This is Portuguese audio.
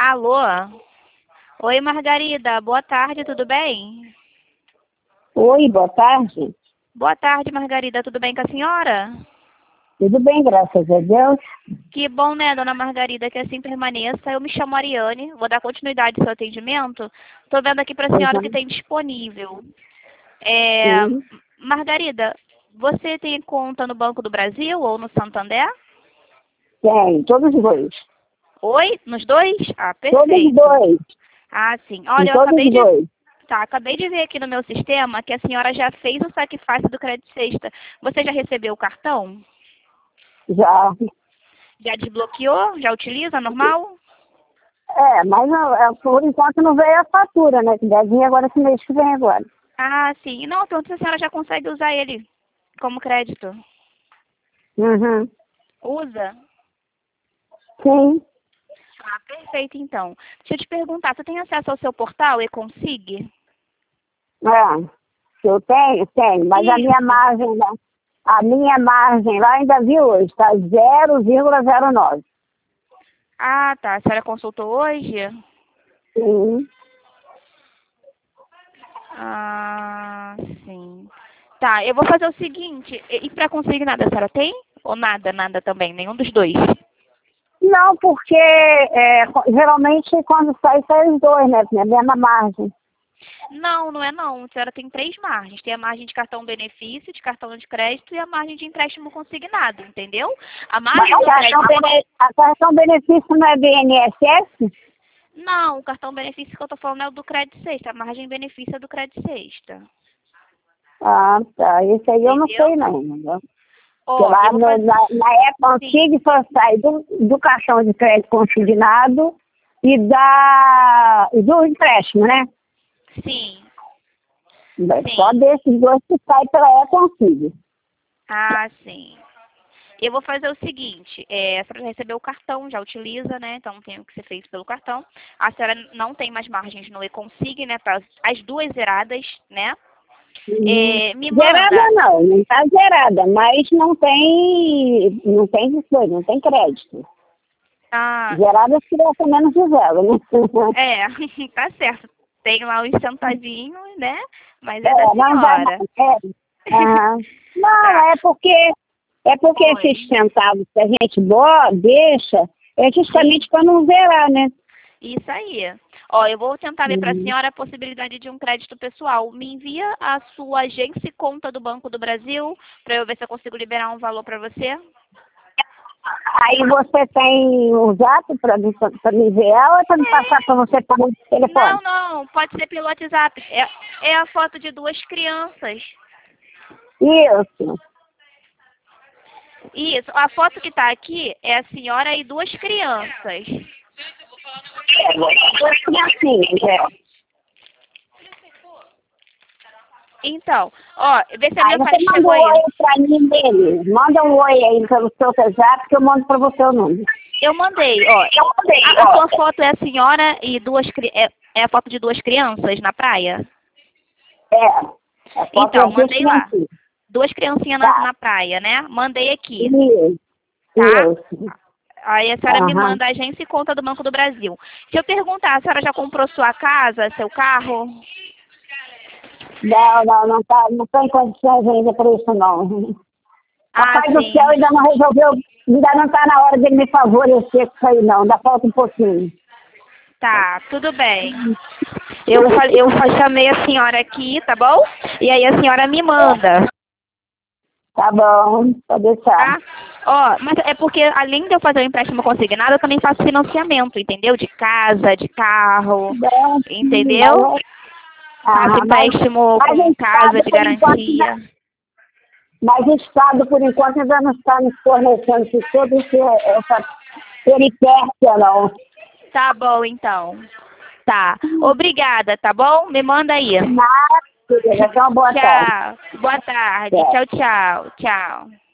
Alô? Oi, Margarida. Boa tarde, tudo bem? Oi, boa tarde. Boa tarde, Margarida. Tudo bem com a senhora? Tudo bem, graças a Deus. Que bom, né, dona Margarida, que assim permaneça. Eu me chamo Ariane, vou dar continuidade ao seu atendimento. Estou vendo aqui para a senhora o que Uhum. tem disponível. Sim, Margarida, você tem conta no Banco do Brasil ou no Santander? tem, todos os dois. Oi? Nos dois? Ah, Todos os perfeito. dois, Ah, sim. em Olha, eu todos acabei os de dois. Tá, acabei de ver aqui no meu sistema que a senhora já fez o sacrifício do crédito sexta. Você já recebeu o cartão? Já. Já desbloqueou? Já utiliza normal? Mas não, por enquanto não veio a fatura, né? Que deve vir agora esse mês que vem agora. Ah, sim. Não, então a senhora já consegue usar ele como crédito. Uhum. Usa? Sim. Ah, perfeito então. Deixa eu te perguntar, você tem acesso ao seu portal e-Consig? Eu tenho, mas Isso. a minha margem lá ainda vi hoje, está 0,09. Ah, tá. A senhora consultou hoje? Sim. Ah, sim. Tá, eu vou fazer o seguinte. E para conseguir nada, a senhora tem? Ou nada, nada também? Nenhum dos dois? Não, porque geralmente quando sai os dois, né? Tem a mesma margem. Não, não é não. A senhora tem três margens. Tem a margem de cartão benefício, de cartão de crédito e a margem de empréstimo consignado, entendeu? A Mas margem do crédito... a cartão benefício não é BNSS? Não, o cartão benefício que eu tô falando é o do crédito sexta. A margem de benefício é do crédito sexta. Ah, tá. Isso aí eu não sei Entendeu? não. Entendeu? Porque Ó, eu lá vou fazer... na época Sim, antiga só sai do cartão de crédito consignado e do empréstimo, né? sim, Só sim. desses dois que sai pela E-Consigo. Ah, sim. Eu vou fazer o seguinte, a senhora já recebeu o cartão, já utiliza, né? Então tem o que ser feito pelo cartão. A senhora não tem mais margens no e-Consig, né? Tá as duas zeradas, né? Uhum. Me Zerada manda. não está zerada, mas não tem crédito. Ah, Zerada seria pelo menos de zero, né? é, tá certo. Tem lá os centavinhos, né? Mas é da Não dá senhora. mais. Aham. Não, Tá. é porque esses Oi. centavos que a gente deixa é Sim, justamente para não zerar, né? isso aí. Ó, eu vou tentar ver para a Uhum. senhora a possibilidade de um crédito pessoal. Me envia a sua agência e conta do Banco do Brasil para eu ver se eu consigo liberar um valor para você. Aí você tem o zap para me ver ela ou para me passar para você por telefone? Não, não, pode ser pelo WhatsApp. É a foto de duas crianças. Isso. Isso, a foto que está aqui é a senhora e duas crianças. Duas criancinhas, Então, ó, vê se a Aí você mensagem manda chegou um aí. oi para mim dele. Manda um oi aí pelo seu WhatsApp que eu mando para você o número. Eu mandei, ó. Eu mandei, A sua foto é a senhora e é a foto de duas crianças na praia? A foto é Então, as duas mandei lá. criancinhas. Duas criancinhas na, Tá. na praia, né? Mandei aqui, Isso. tá? Isso. Aí a senhora me Aham. manda a agência e conta do Banco do Brasil. Se eu perguntar, a senhora já comprou sua casa, seu carro? Não tá em condições ainda para isso não. Ah, Papai do céu sim. ainda não resolveu, ainda não está na hora dele me favorecer com isso aí não, ainda falta um pouquinho. Tá, tudo bem. Eu chamei a senhora aqui, tá bom? E aí a senhora me manda, Tá bom, pode deixar. tá? Ó, mas é porque além de eu fazer o empréstimo consignado, eu também faço financiamento, entendeu? De casa, de carro, Bom, entendeu? Faço mas empréstimo o com casa Estado, de por enquanto, garantia. mas o Estado, por enquanto, ainda não está nos fornecendo essa peripécia, não. Tá bom, então. Tá. Obrigada, tá bom? Me manda aí. Nada, querida, então boa tarde. Tchau. Boa tarde. Tchau. Tchau, tchau. Tchau.